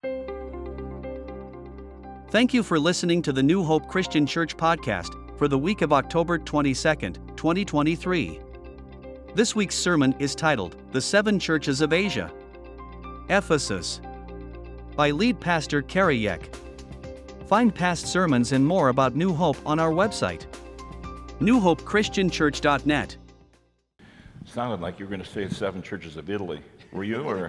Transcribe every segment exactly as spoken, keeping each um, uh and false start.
Thank you for listening to the New Hope Christian Church podcast for the week of October twenty-second, twenty twenty-three. This week's sermon is titled, The Seven Churches of Asia. Ephesus. By lead pastor Kerry Yeck. Find past sermons and more about New Hope on our website, new hope christian church dot net. Sounded like you were going to say the seven churches of Italy. Were you, or?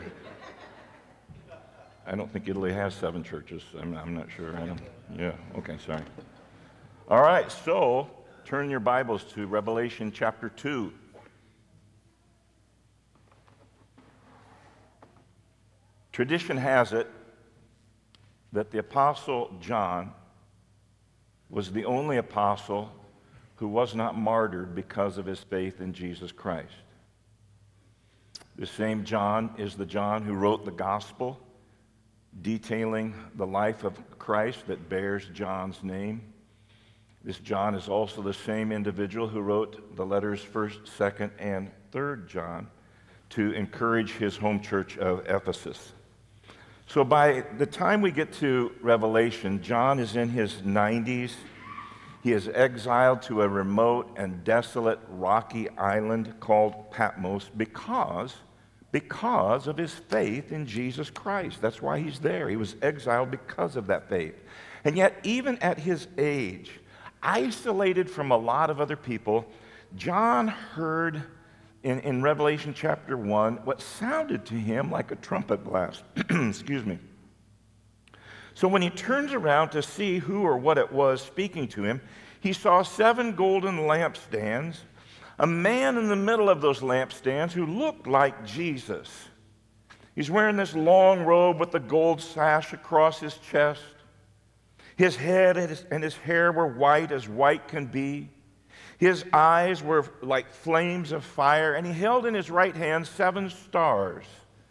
I don't think Italy has seven churches. I'm, I'm not sure. I don't, yeah, okay, sorry. All right, so turn your Bibles to Revelation chapter two. Tradition has it that the Apostle John was the only apostle who was not martyred because of his faith in Jesus Christ. The same John is the John who wrote the gospel detailing the life of Christ that bears John's name. This John is also the same individual who wrote the letters first, second, and third John to encourage his home church of Ephesus. So by the time we get to Revelation, John is in his nineties. He is exiled to a remote and desolate rocky island called Patmos because, because of his faith in Jesus Christ. That's why he's there. He was exiled because of that faith. And yet, even at his age, isolated from a lot of other people, John heard In, in Revelation chapter one, what sounded to him like a trumpet blast. Excuse me. So when he turns around to see who or what it was speaking to him, he saw seven golden lampstands, a man in the middle of those lampstands who looked like Jesus. He's wearing this long robe with a gold sash across his chest. His head and his, and his hair were white as white can be. His eyes were like flames of fire, and he held in his right hand seven stars,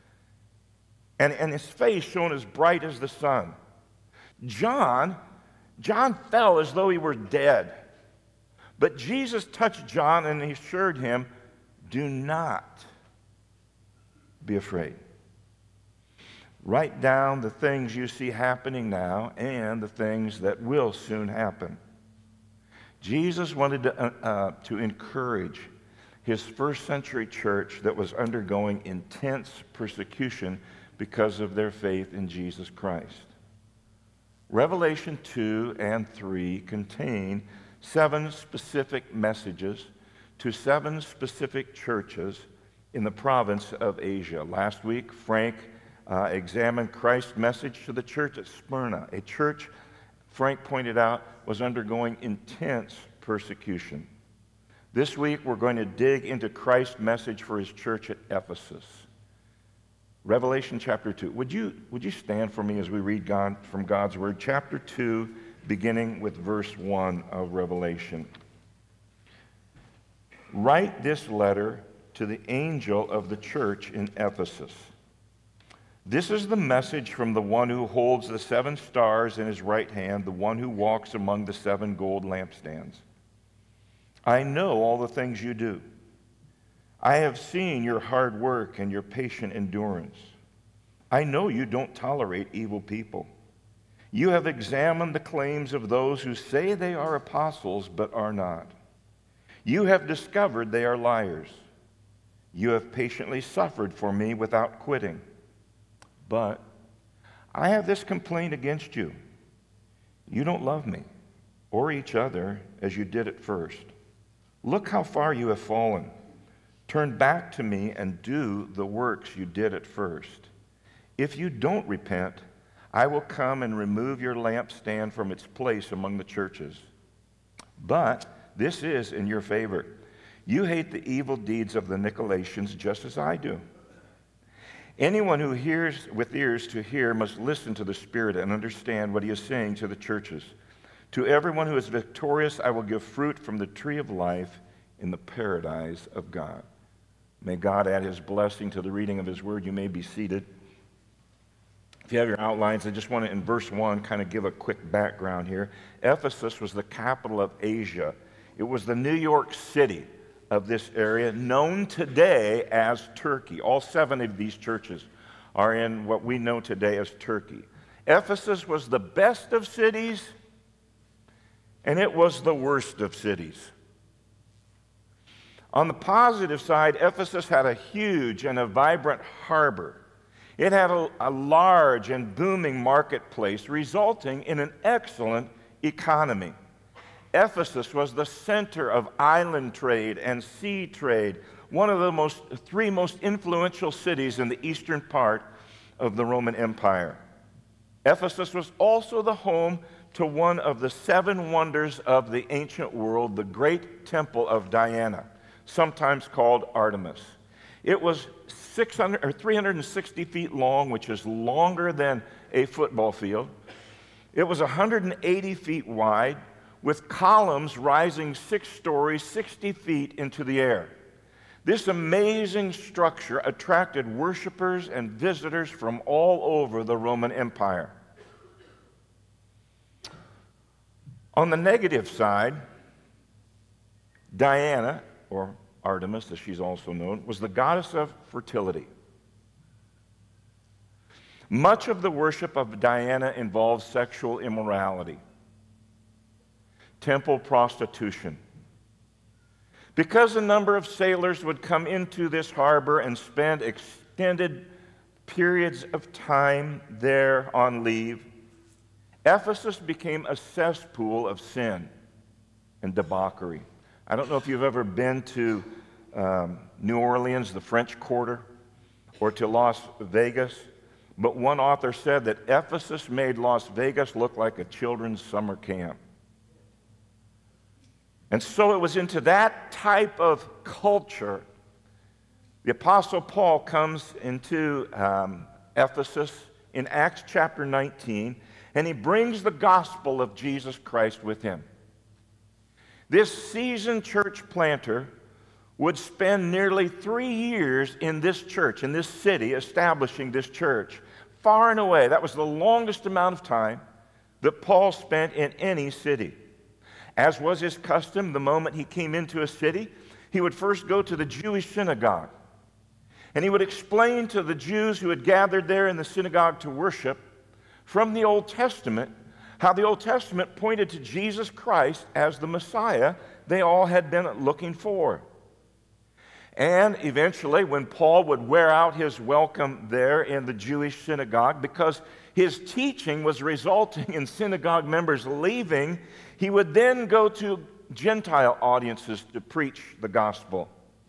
and, and his face shone as bright as the sun. John, John fell as though he were dead, but Jesus touched John and he assured him, "Do not be afraid. Write down the things you see happening now and the things that will soon happen." Jesus wanted to, uh, uh, to encourage his first century church that was undergoing intense persecution because of their faith in Jesus Christ. Revelation two and three contain seven specific messages to seven specific churches in the province of Asia. Last week, Frank uh, examined Christ's message to the church at Smyrna, a church Frank pointed out was undergoing intense persecution. This week, we're going to dig into Christ's message for his church at Ephesus. Revelation chapter two. Would you, would you stand for me as we read God, from God's word? Chapter two, beginning with verse one of Revelation. "Write this letter to the angel of the church in Ephesus. This is the message from the one who holds the seven stars in his right hand, the one who walks among the seven gold lampstands. I know all the things you do. I have seen your hard work and your patient endurance. I know you don't tolerate evil people. You have examined the claims of those who say they are apostles but are not. You have discovered they are liars. You have patiently suffered for me without quitting. But I have this complaint against you. You don't love me or each other as you did at first. Look how far you have fallen. Turn back to me and do the works you did at first. If you don't repent, I will come and remove your lampstand from its place among the churches. But this is in your favor. You hate the evil deeds of the Nicolaitans just as I do. Anyone who hears with ears to hear must listen to the Spirit and understand what he is saying to the churches. To everyone who is victorious, I will give fruit from the tree of life in the paradise of God." May God add his blessing to the reading of his word. You may be seated. If you have your outlines, I just want to, in verse one, kind of give a quick background here. Ephesus was the capital of Asia. It was the New York City of this area, known today as Turkey. All seven of these churches are in what we know today as Turkey. Ephesus was the best of cities, and it was the worst of cities. On the positive side, Ephesus had a huge and a vibrant harbor. It had a, a large and booming marketplace, resulting in an excellent economy. Ephesus was the center of island trade and sea trade, one of the most, three most influential cities in the eastern part of the Roman Empire. Ephesus was also the home to one of the seven wonders of the ancient world, the great temple of Diana, sometimes called Artemis. It was six hundred or three hundred sixty feet long, which is longer than a football field. It was one hundred eighty feet wide, with columns rising six stories, sixty feet into the air. This amazing structure attracted worshipers and visitors from all over the Roman Empire. On the negative side, Diana, or Artemis, as she's also known, was the goddess of fertility. Much of the worship of Diana involved sexual immorality, temple prostitution. Because a number of sailors would come into this harbor and spend extended periods of time there on leave, Ephesus became a cesspool of sin and debauchery. I don't know if you've ever been to um, New Orleans, the French Quarter, or to Las Vegas, but one author said that Ephesus made Las Vegas look like a children's summer camp. And so it was into that type of culture the Apostle Paul comes into um, Ephesus in Acts chapter nineteen, and he brings the gospel of Jesus Christ with him. This seasoned church planter would spend nearly three years in this church, in this city, establishing this church. Far and away, that was the longest amount of time that Paul spent in any city. As was his custom, the moment he came into a city, he would first go to the Jewish synagogue. And he would explain to the Jews who had gathered there in the synagogue to worship from the Old Testament how the Old Testament pointed to Jesus Christ as the Messiah they all had been looking for. And eventually, when Paul would wear out his welcome there in the Jewish synagogue, because his teaching was resulting in synagogue members leaving, he would then go to Gentile audiences to preach the gospel.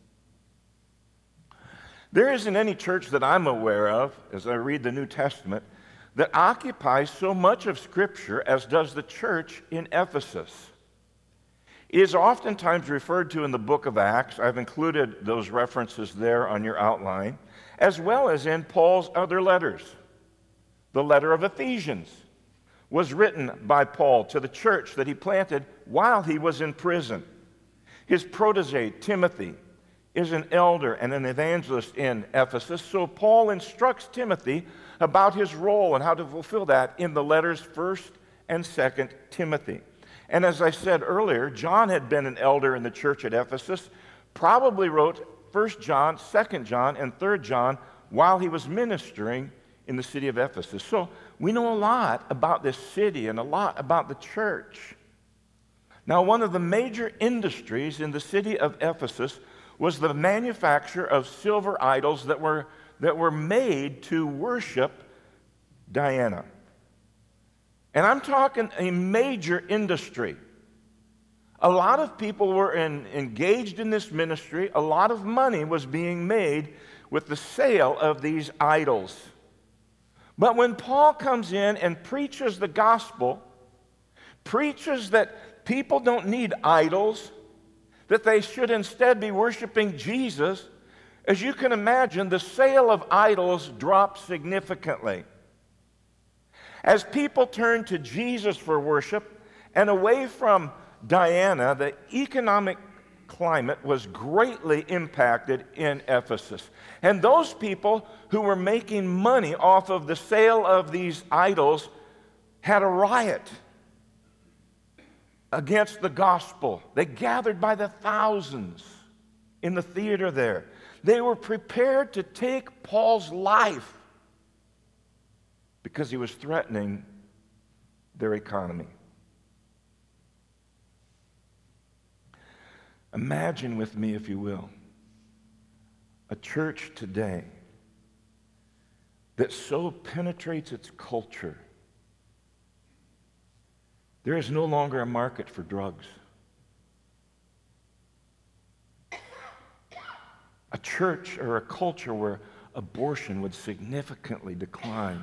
There isn't any church that I'm aware of, as I read the New Testament, that occupies so much of Scripture as does the church in Ephesus. It is oftentimes referred to in the book of Acts. I've included those references there on your outline, as well as in Paul's other letters. The letter of Ephesians was written by Paul to the church that he planted while he was in prison. His protege, Timothy, is an elder and an evangelist in Ephesus, so Paul instructs Timothy about his role and how to fulfill that in the letters First and Second Timothy. And as I said earlier, John had been an elder in the church at Ephesus, probably wrote First John, Second John, and Third John while he was ministering in the city of Ephesus. So we know a lot about this city and a lot about the church. Now, one of the major industries in the city of Ephesus was the manufacture of silver idols that were, that were made to worship Diana. And I'm talking a major industry. A lot of people were in, engaged in this ministry. A lot of money was being made with the sale of these idols. But when Paul comes in and preaches the gospel, preaches that people don't need idols, that they should instead be worshiping Jesus, as you can imagine, the sale of idols dropped significantly. As people turned to Jesus for worship and away from Diana, the economic climate was greatly impacted in Ephesus. And those people who were making money off of the sale of these idols had a riot against the gospel. They gathered by the thousands in the theater there. They were prepared to take Paul's life. because he was threatening their economy. Imagine with me, if you will, a church today that so penetrates its culture, there is no longer a market for drugs. A church or a culture where abortion would significantly decline,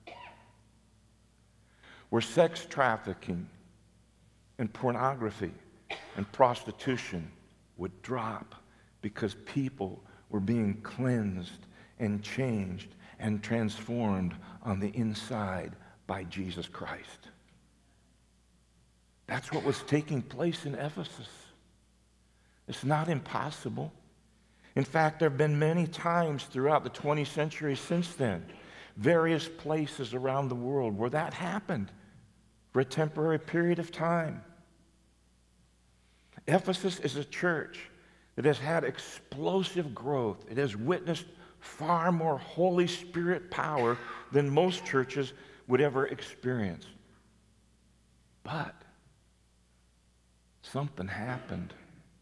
where sex trafficking and pornography and prostitution would drop because people were being cleansed and changed and transformed on the inside by Jesus Christ. That's what was taking place in Ephesus. It's not impossible. In fact, there have been many times throughout the twentieth century since then, various places around the world where that happened for a temporary period of time. Ephesus is a church that has had explosive growth. It has witnessed far more Holy Spirit power than most churches would ever experience. But something happened.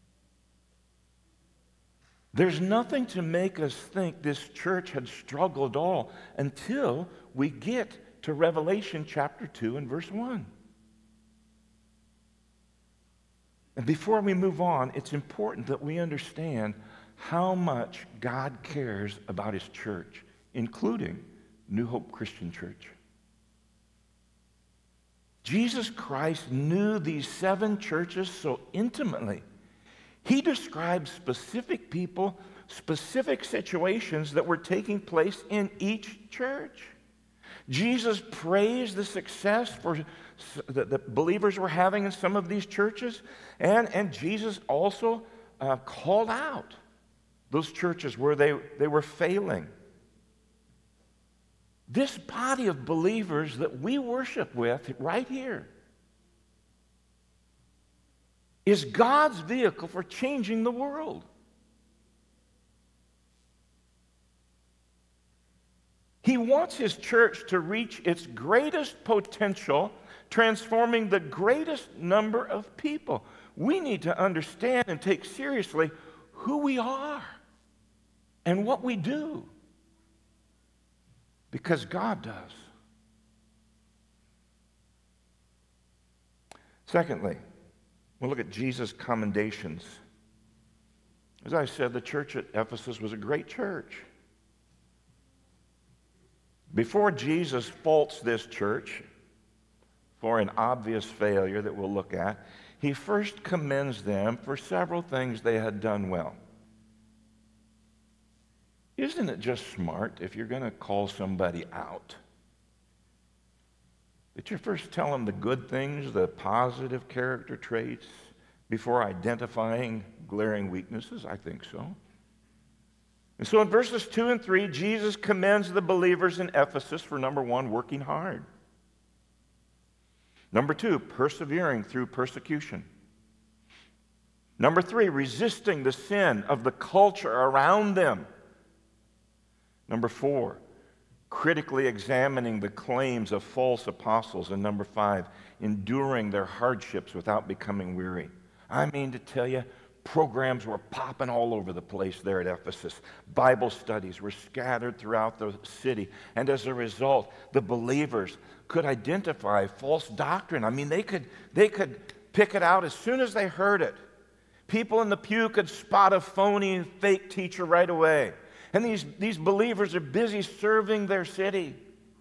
There's nothing to make us think this church had struggled at all until we get to Revelation chapter two and verse one. And before we move on, it's important that we understand how much God cares about his church, including New Hope Christian Church. Jesus Christ knew these seven churches so intimately. He describes specific people, specific situations that were taking place in each church. Jesus praised the success for that the believers were having in some of these churches, and, and Jesus also uh, called out those churches where they, they were failing. This body of believers that we worship with right here is God's vehicle for changing the world. He wants his church to reach its greatest potential, transforming the greatest number of people. We need to understand and take seriously who we are and what we do, because God does. Secondly, we'll look at Jesus' commendations. As I said, the church at Ephesus was a great church. Before Jesus faults this church for an obvious failure that we'll look at, he first commends them for several things they had done well. Isn't it just smart, if you're going to call somebody out, that you first tell them the good things, the positive character traits, before identifying glaring weaknesses? I think so. And so in verses two and three, Jesus commends the believers in Ephesus for, number one, working hard. Number two, persevering through persecution. Number three, resisting the sin of the culture around them. Number four, critically examining the claims of false apostles. And number five, enduring their hardships without becoming weary. I mean to tell you, programs were popping all over the place there at Ephesus. Bible studies were scattered throughout the city. And as a result, the believers could identify false doctrine. I mean, they could, they could pick it out as soon as they heard it. People in the pew could spot a phony, fake teacher right away. And these, these believers are busy serving their city.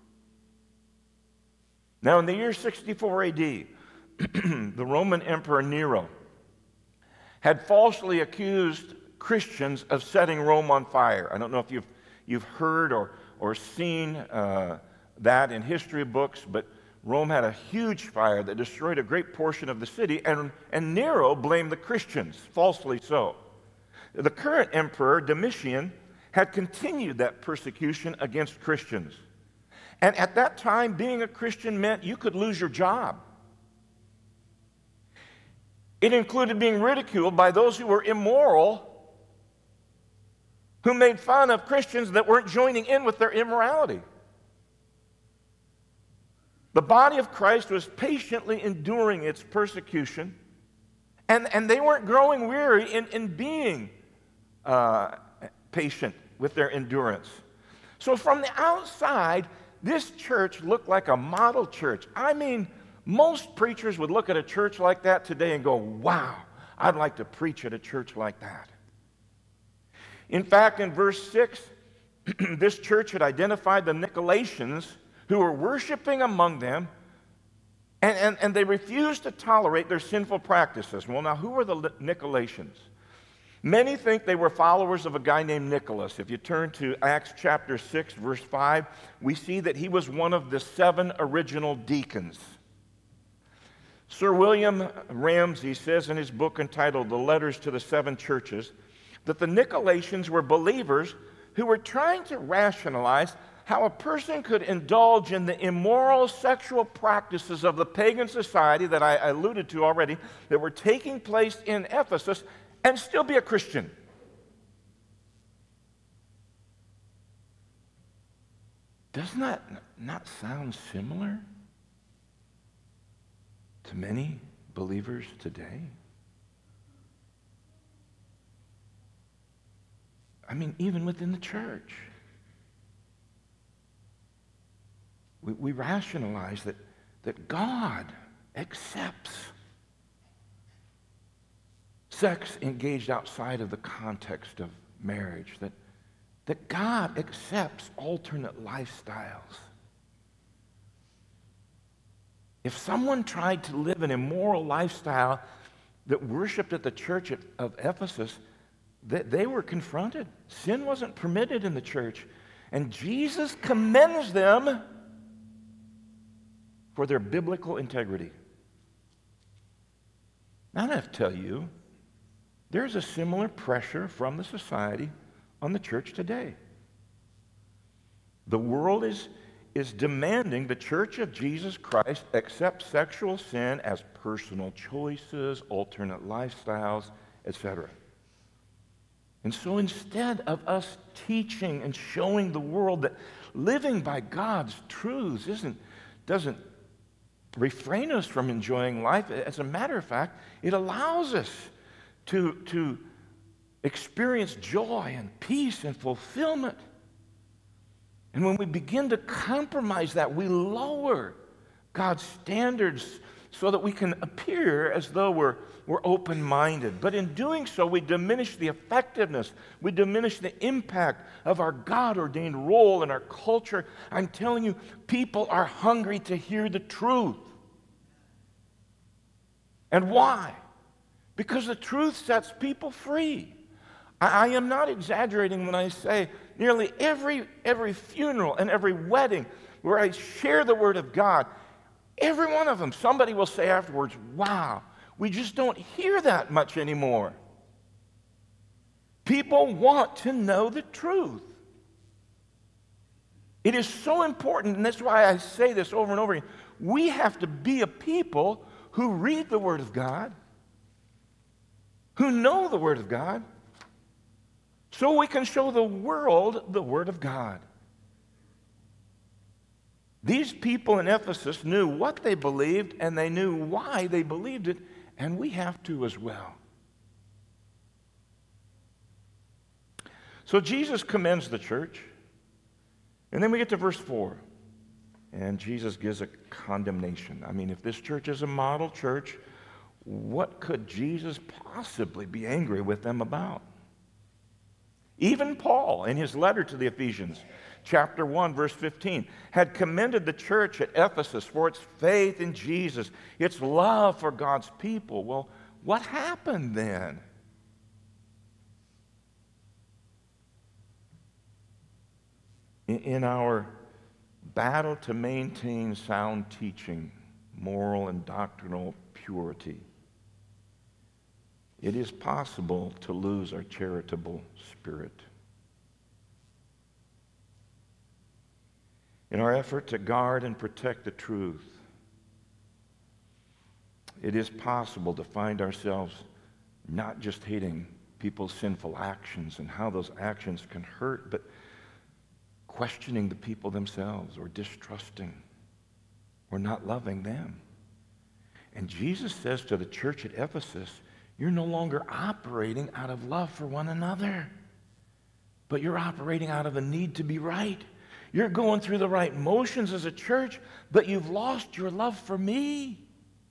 Now, in the year sixty-four A D, the Roman Emperor Nero had falsely accused Christians of setting Rome on fire. I don't know if you've, you've heard or, or seen uh, that in history books, but Rome had a huge fire that destroyed a great portion of the city, and, and Nero blamed the Christians, falsely so. The current emperor, Domitian, had continued that persecution against Christians. And at that time, being a Christian meant you could lose your job. It included being ridiculed by those who were immoral, who made fun of Christians that weren't joining in with their immorality. The body of Christ was patiently enduring its persecution, and, and they weren't growing weary in, in being uh, patient with their endurance. So from the outside, this church looked like a model church. I mean, most preachers would look at a church like that today and go, wow, I'd like to preach at a church like that. In fact, in verse six, this church had identified the Nicolaitans who were worshiping among them, and, and, and they refused to tolerate their sinful practices. Well, now, who were the Nicolaitans? Many think they were followers of a guy named Nicholas. If you turn to Acts chapter six, verse five, we see that he was one of the seven original deacons. Sir William Ramsay says in his book entitled The Letters to the Seven Churches that the Nicolaitans were believers who were trying to rationalize how a person could indulge in the immoral sexual practices of the pagan society that I alluded to already that were taking place in Ephesus and still be a Christian. Doesn't that not sound similar to many believers today? I mean, even within the church. We, we rationalize that, that God accepts sex engaged outside of the context of marriage, that, that God accepts alternate lifestyles. If someone tried to live an immoral lifestyle that worshiped at the church of Ephesus, they, they were confronted. Sin wasn't permitted in the church. And Jesus commends them for their biblical integrity. Now I have to tell you, there's a similar pressure from the society on the church today. The world is, is demanding the Church of Jesus Christ accept sexual sin as personal choices, alternate lifestyles, et cetera. And so instead of us teaching and showing the world that living by God's truths isn't, doesn't refrain us from enjoying life, as a matter of fact, it allows us to, to experience joy and peace and fulfillment. And when we begin to compromise that, we lower God's standards so that we can appear as though we're, we're open-minded. But in doing so, we diminish the effectiveness, we diminish the impact of our God-ordained role in our culture. I'm telling you, people are hungry to hear the truth. And why? Because the truth sets people free. I, I am not exaggerating when I say nearly every, every funeral and every wedding where I share the Word of God, every one of them, somebody will say afterwards, wow, we just don't hear that much anymore. People want to know the truth. It is so important, and that's why I say this over and over again. We have to be a people who read the Word of God, who know the Word of God, so we can show the world the Word of God. These people in Ephesus knew what they believed, and they knew why they believed it, and we have to as well. So Jesus commends the church, and then we get to verse four, and Jesus gives a condemnation. I mean, if this church is a model church, what could Jesus possibly be angry with them about? Even Paul, in his letter to the Ephesians, chapter one, verse fifteen, had commended the church at Ephesus for its faith in Jesus, its love for God's people. Well, what happened then? In, in our battle to maintain sound teaching, moral and doctrinal purity, it is possible to lose our charitable spirit. In our effort to guard and protect the truth, it is possible to find ourselves not just hating people's sinful actions and how those actions can hurt, but questioning the people themselves or distrusting. We're not loving them. And Jesus says to the church at Ephesus, you're no longer operating out of love for one another, but you're operating out of a need to be right. You're going through the right motions as a church, but you've lost your love for me.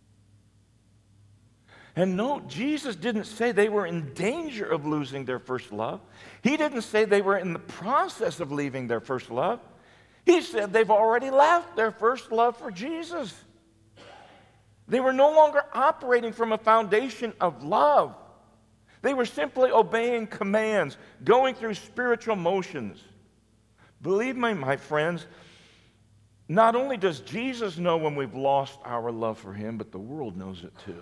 And note, Jesus didn't say they were in danger of losing their first love. He didn't say they were in the process of leaving their first love. He said they've already left their first love for Jesus. They were no longer operating from a foundation of love. They were simply obeying commands, going through spiritual motions. Believe me, my friends, not only does Jesus know when we've lost our love for him, but the world knows it too.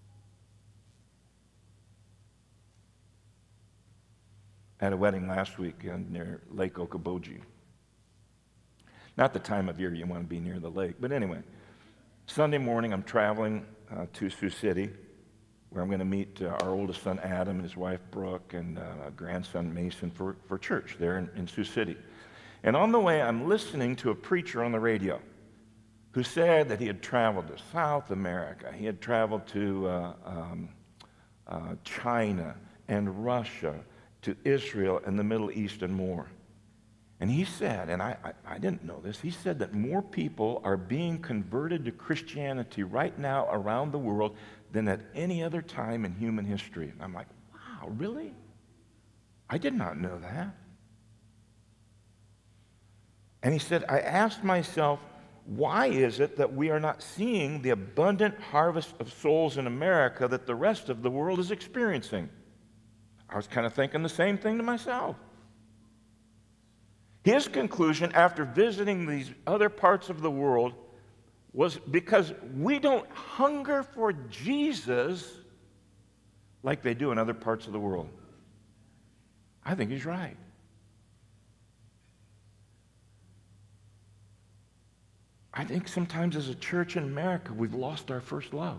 I had a wedding last week near Lake Okoboji. Not the time of year you want to be near the lake, but anyway. Sunday morning, I'm traveling uh, to Sioux City, where I'm going to meet uh, our oldest son, Adam, and his wife, Brooke, and uh, grandson, Mason, for, for church there in, in Sioux City. And on the way, I'm listening to a preacher on the radio who said that he had traveled to South America. He had traveled to uh, um, uh, China and Russia, to Israel and the Middle East and more. And he said, and I, I, I didn't know this, he said that more people are being converted to Christianity right now around the world than at any other time in human history. And I'm like, wow, really? I did not know that. And he said, I asked myself, why is it that we are not seeing the abundant harvest of souls in America that the rest of the world is experiencing? I was kind of thinking the same thing to myself. His conclusion after visiting these other parts of the world was because we don't hunger for Jesus like they do in other parts of the world. I think he's right. I think sometimes as a church in America, we've lost our first love.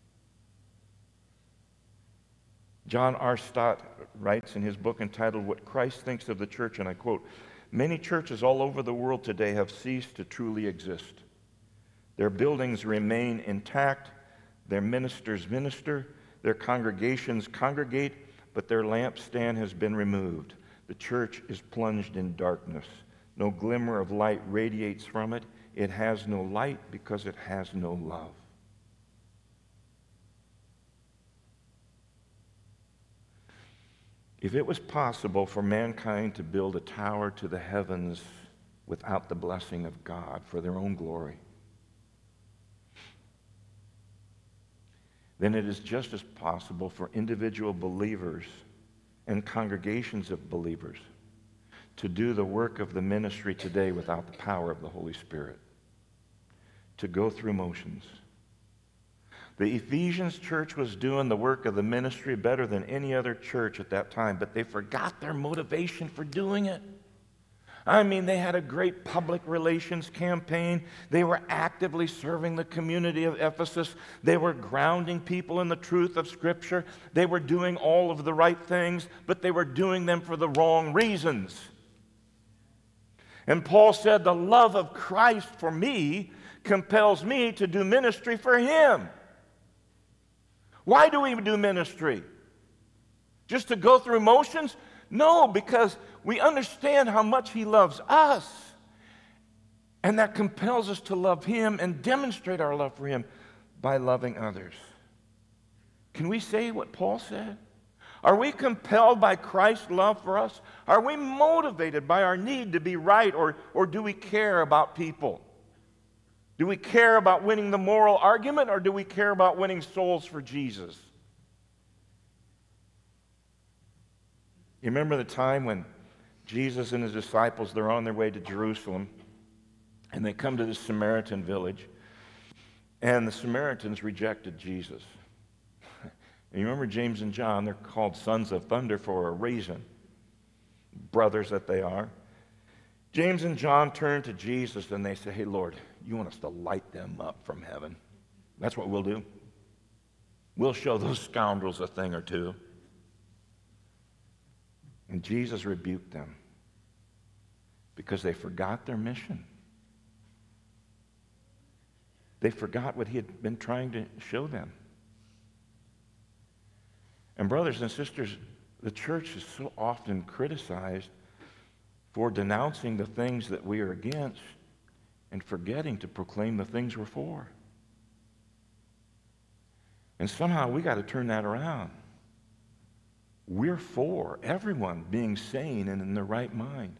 John R. Stott writes in his book entitled What Christ Thinks of the Church, and I quote, many churches all over the world today have ceased to truly exist. Their buildings remain intact, their ministers minister, their congregations congregate, but their lampstand has been removed. The church is plunged in darkness. No glimmer of light radiates from it. It has no light because it has no love. If it was possible for mankind to build a tower to the heavens without the blessing of God for their own glory, then it is just as possible for individual believers and congregations of believers to do the work of the ministry today without the power of the Holy Spirit, to go through motions. The Ephesians church was doing the work of the ministry better than any other church at that time, but they forgot their motivation for doing it. I mean, they had a great public relations campaign. They were actively serving the community of Ephesus. They were grounding people in the truth of Scripture. They were doing all of the right things, but they were doing them for the wrong reasons. And Paul said, the love of Christ for me compels me to do ministry for him. Why do we do ministry? Just to go through motions? No, because we understand how much he loves us. And that compels us to love him and demonstrate our love for him by loving others. Can we say what Paul said? Are we compelled by Christ's love for us? Are we motivated by our need to be right, or, or do we care about people? Do we care about winning the moral argument, or do we care about winning souls for Jesus? You remember the time when Jesus and his disciples, they're on their way to Jerusalem, and they come to this Samaritan village, and the Samaritans rejected Jesus. And you remember James and John, they're called sons of thunder for a reason, brothers that they are. James and John turn to Jesus and they say, hey, Lord, you want us to light them up from heaven? That's what we'll do. We'll show those scoundrels a thing or two. And Jesus rebuked them because they forgot their mission. They forgot what he had been trying to show them. And brothers and sisters, the church is so often criticized for denouncing the things that we are against and forgetting to proclaim the things we're for. And somehow we got to turn that around. We're for everyone being sane and in their right mind.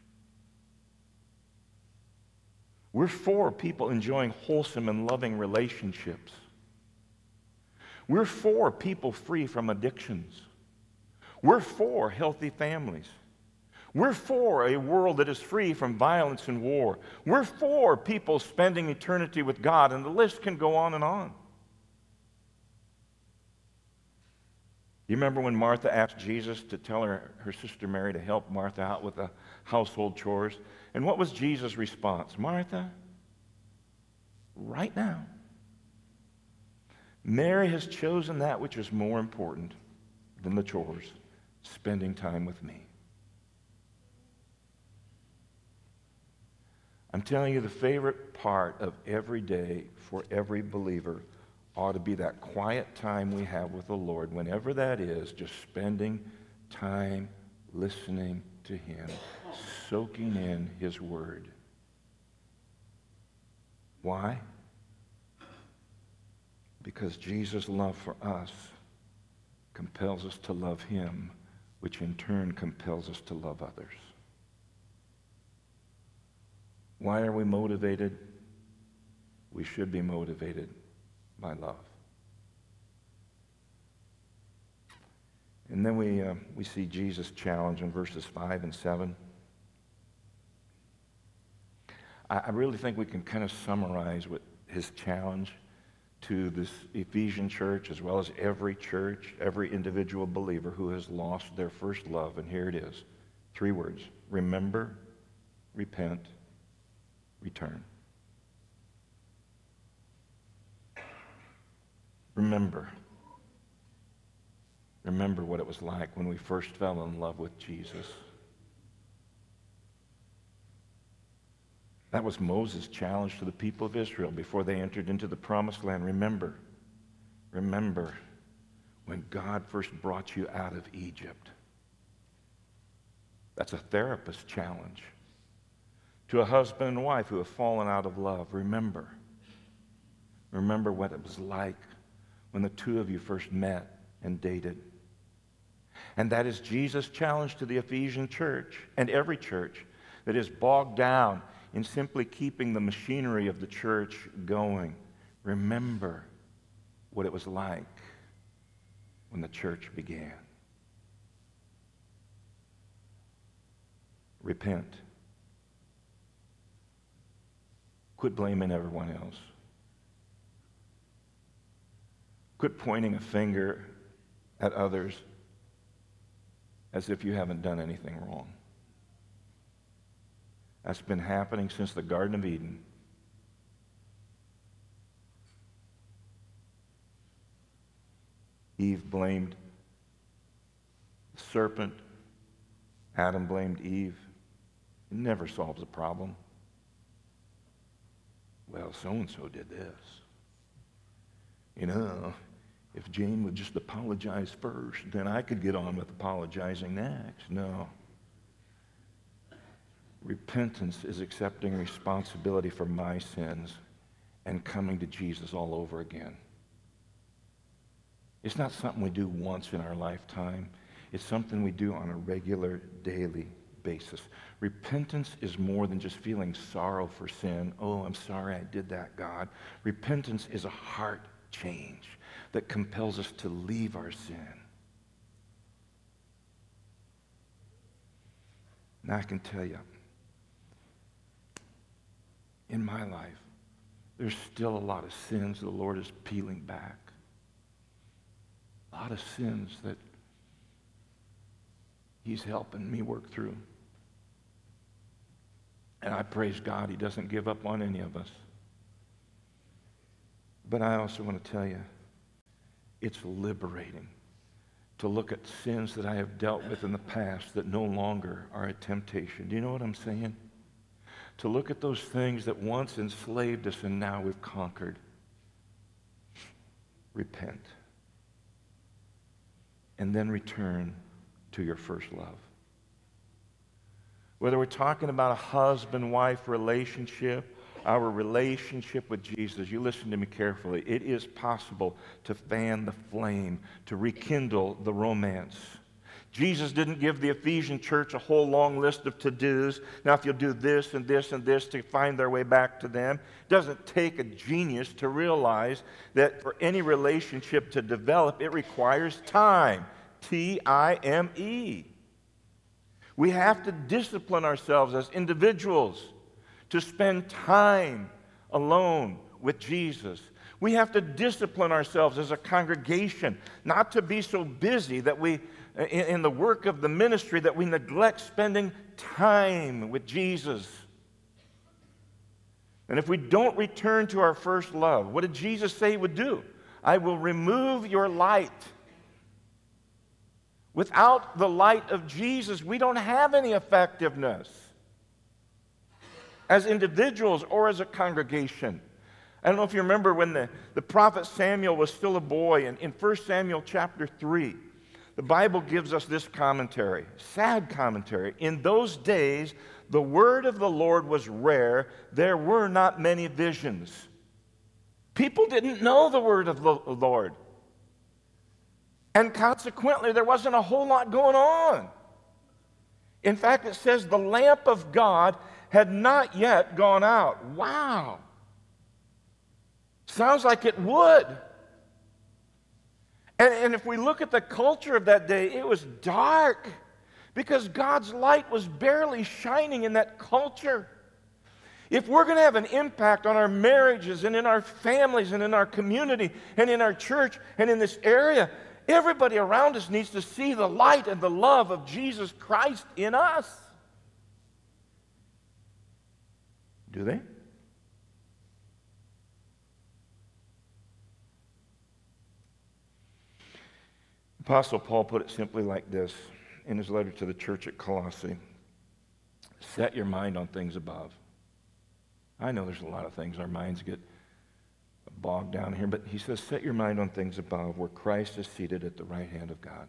We're for people enjoying wholesome and loving relationships. We're for people free from addictions. We're for healthy families. We're for a world that is free from violence and war. We're for people spending eternity with God, and the list can go on and on. You remember when Martha asked Jesus to tell her, her sister Mary to help Martha out with the household chores? And what was Jesus' response? Martha, right now, Mary has chosen that which is more important than the chores, spending time with me. I'm telling you, the favorite part of every day for every believer ought to be that quiet time we have with the Lord, whenever that is, just spending time listening to Him, soaking in His Word. Why? Because Jesus' love for us compels us to love Him, which in turn compels us to love others. Why are we motivated? We should be motivated by love. And then we, uh, we see Jesus' challenge in verses five and seven. I, I really think we can kind of summarize what his challenge to this Ephesian church, as well as every church, every individual believer who has lost their first love. And here it is. Three words. Remember, repent, return. Remember. Remember what it was like when we first fell in love with Jesus. That was Moses' challenge to the people of Israel before they entered into the promised land. Remember, remember when God first brought you out of Egypt. That's a therapist's challenge. To a husband and wife who have fallen out of love, remember. Remember what it was like when the two of you first met and dated. And that is Jesus' challenge to the Ephesian church and every church that is bogged down in simply keeping the machinery of the church going. Remember what it was like when the church began. Repent. Quit blaming everyone else. Quit pointing a finger at others as if you haven't done anything wrong. That's been happening since the Garden of Eden. Eve blamed the serpent. Adam blamed Eve. It never solves a problem. Well, so-and-so did this. You know, if Jane would just apologize first, then I could get on with apologizing next. No. Repentance is accepting responsibility for my sins and coming to Jesus all over again. It's not something we do once in our lifetime. It's something we do on a regular, daily basis. Repentance is more than just feeling sorrow for sin. Oh, I'm sorry I did that, God. Repentance is a heart change that compels us to leave our sin. Now I can tell you, in my life, there's still a lot of sins the Lord is peeling back. A lot of sins that He's helping me work through. And I praise God He doesn't give up on any of us. But I also want to tell you, it's liberating to look at sins that I have dealt with in the past that no longer are a temptation. Do you know what I'm saying? to look at those things that once enslaved us and now we've conquered. Repent. And then return to your first love. Whether we're talking about a husband-wife relationship, our relationship with Jesus, you listen to me carefully. It is possible to fan the flame, to rekindle the romance. Jesus didn't give the Ephesian church a whole long list of to-dos. Now, if you'll do this and this and this to find their way back to them, it doesn't take a genius to realize that for any relationship to develop, it requires time. T I M E. We have to discipline ourselves as individuals to spend time alone with Jesus. We have to discipline ourselves as a congregation not to be so busy that we, in the work of the ministry, that we neglect spending time with Jesus. And if we don't return to our first love, what did Jesus say he would do? I will remove your light. Without the light of Jesus, we don't have any effectiveness as individuals or as a congregation. I don't know if you remember when the, the prophet Samuel was still a boy, and in First Samuel chapter three, the Bible gives us this commentary, sad commentary. In those days, the word of the Lord was rare. There were not many visions. People didn't know the word of the Lord. And consequently, there wasn't a whole lot going on. In fact, it says the lamp of God had not yet gone out. Wow. Sounds like it would. And, and if we look at the culture of that day, it was dark because God's light was barely shining in that culture. If we're going to have an impact on our marriages and in our families and in our community and in our church and in this area, everybody around us needs to see the light and the love of Jesus Christ in us. Do they? Apostle Paul put it simply like this in his letter to the church at Colossae. Set your mind on things above. I know there's a lot of things our minds get bogged down here, but he says, set your mind on things above where Christ is seated at the right hand of God.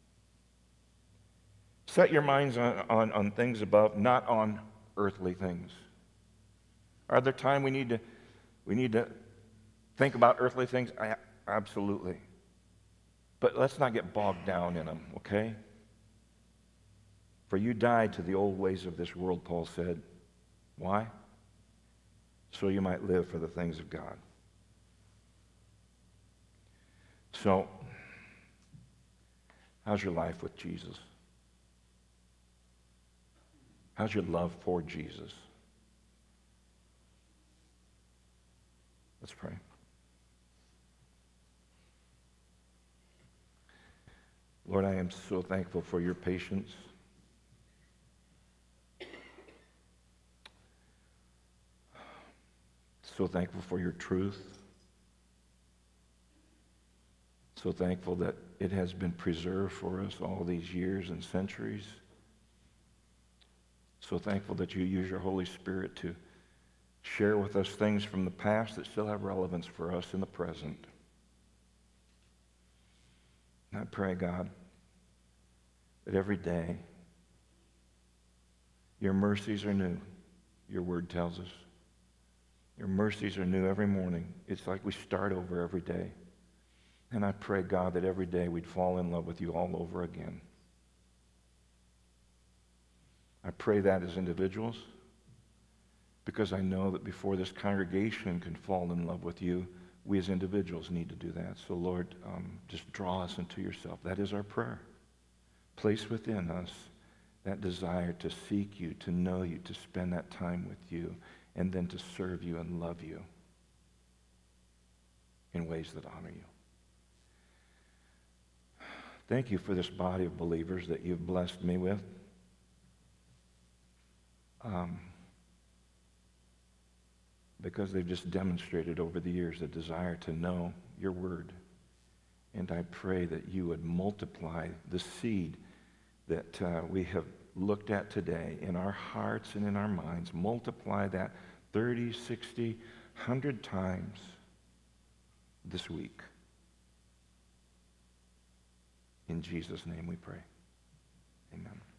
Set your minds on, on, on things above, not on earthly things. Are there times we need to we need to think about earthly things? I, absolutely. But let's not get bogged down in them, okay? For you died to the old ways of this world, Paul said. Why? So you might live for the things of God. So, how's your life with Jesus? How's your love for Jesus? Let's pray. Lord, I am so thankful for your patience. So thankful for your truth. So thankful that it has been preserved for us all these years and centuries. So thankful that you use your Holy Spirit to share with us things from the past that still have relevance for us in the present. And I pray, God, that every day your mercies are new, your word tells us. Your mercies are new every morning. It's like we start over every day. And I pray, God, that every day we'd fall in love with you all over again. I pray that as individuals, because I know that before this congregation can fall in love with you, we as individuals need to do that. So, Lord, um, just draw us into yourself. That is our prayer. Place within us that desire to seek you, to know you, to spend that time with you, and then to serve you and love you in ways that honor you. Thank you for this body of believers that you've blessed me with. Um, because they've just demonstrated over the years a desire to know your word. And I pray that you would multiply the seed that uh, we have looked at today in our hearts and in our minds, multiply that thirty, sixty, one hundred times this week. In Jesus' name we pray. Amen.